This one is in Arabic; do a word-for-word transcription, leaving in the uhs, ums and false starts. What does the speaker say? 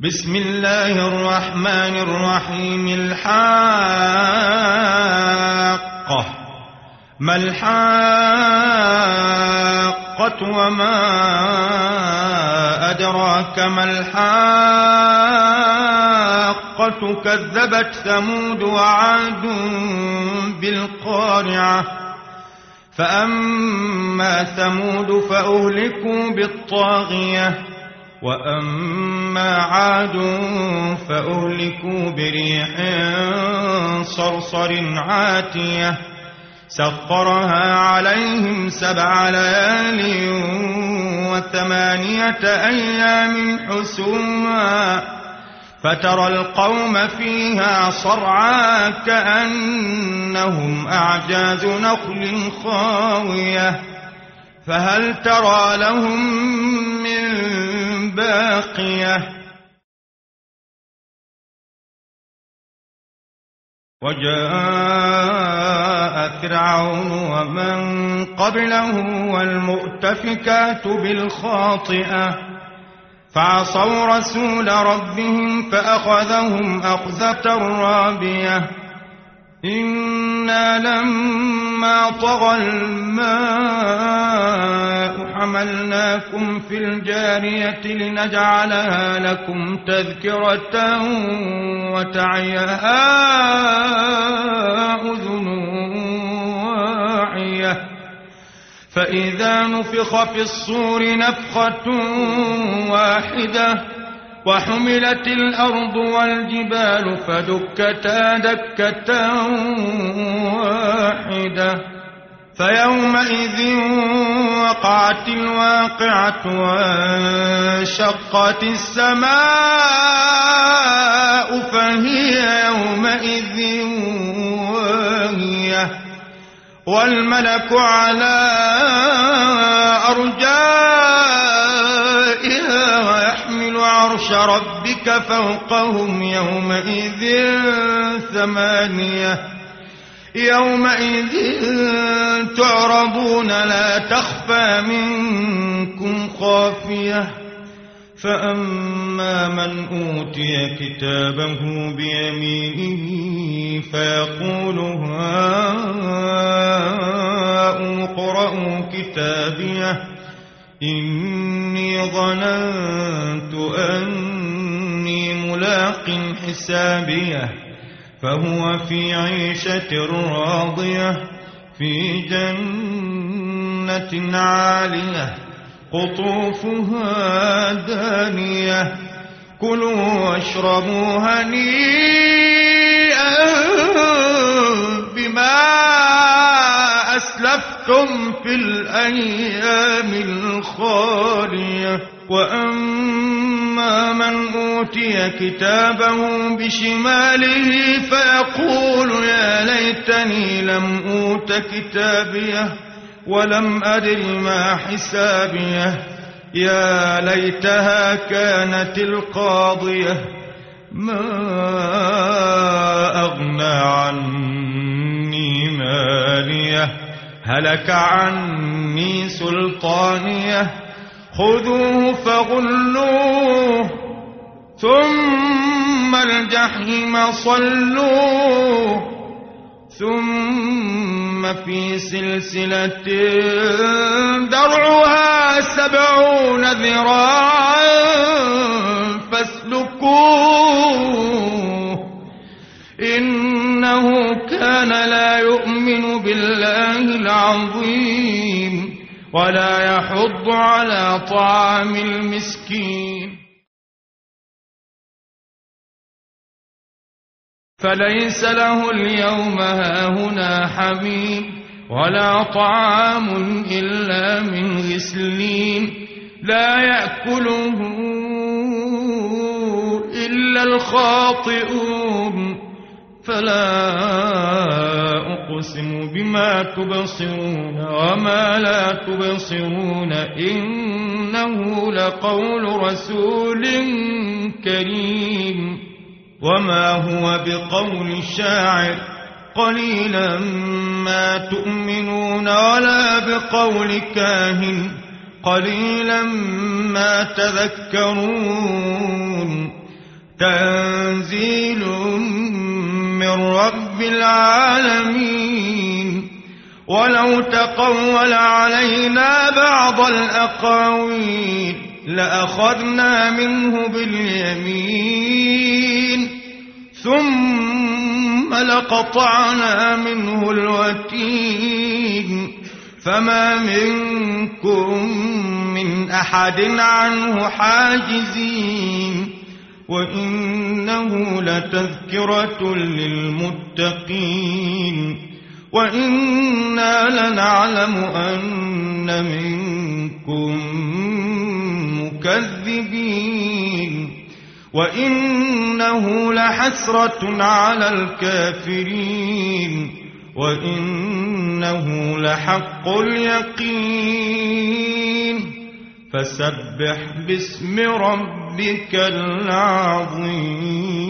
بسم الله الرحمن الرحيم. الحاقة. ما الحاقة وما أدراك ما الحاقة. كذبت ثمود وعاد بالقارعة. فأما ثمود فأهلكوا بالطاغية وأما عاد فأهلكوا بريح صرصر عاتية سخرها عليهم سبع ليال وثمانية أيام حسوما فترى القوم فيها صرعى كأنهم أعجاز نخل خاوية فهل ترى لهم من باقية. وجاء فرعون ومن قبله والمؤتفكات بالخاطئة فعصوا رسول ربهم فأخذهم أخذة رابية. إنا لما طغى الماء حملناكم في الجارية لنجعلها لكم تذكرة وتعيها أذن واعية. فإذا نفخ في الصور نفخة واحدة وحملت الأرض والجبال فدكتا دكة واحدة فيومئذ وقعت الواقعة وانشقت السماء فهي يومئذ واهية والملك على أرجائها ويحمل عرش ربك فوقهم يومئذ ثمانية. يومئذ تعرضون لا تخفى منكم خافية. فأما من أوتي كتابه بيمينه فيقول هاؤم اقرءوا كتابيه إني ظننت أني ملاق حسابيه فهو في عيشة راضية في جنة عالية قطوفها دانية. كلوا واشربوا هنيئا بما أسلفتم في الأيام الخالية. وأما من أوتي كتابه بشماله فيقول يا ليتني لم أوت كتابيه ولم أدر ما حسابيه يا ليتها كانت القاضية ما أغنى عني ماليه هلك عني سلطانيه خذوه فغلوه ثم الجحيم صلوه ثم في سلسلة درعها سبعون ذراعا فاسلكوه إنه كان لا يؤمن بالله العظيم ولا يحض على طعام المسكين. فليس له اليوم هاهنا حميم ولا طعام إلا من غسلين لا يأكله إلا الخاطئون. فلا أقسم بما تبصرون وما لا تبصرون إنه لقول رسول كريم وما هو بقول شاعر قليلا ما تؤمنون ولا بقول كاهن قليلا ما تذكرون تنزيل من رب العالمين. ولو تقول علينا بعض الأقاويل لأخذنا منه باليمين ثم لقطعنا منه الوتين فما منكم من أحد عنه حاجزين. وإنه لتذكرة للمتقين وإنا لنعلم أن منكم مكذبين وإنه لحسرة على الكافرين وإنه لحق اليقين. فسبح باسم ربك العظيم.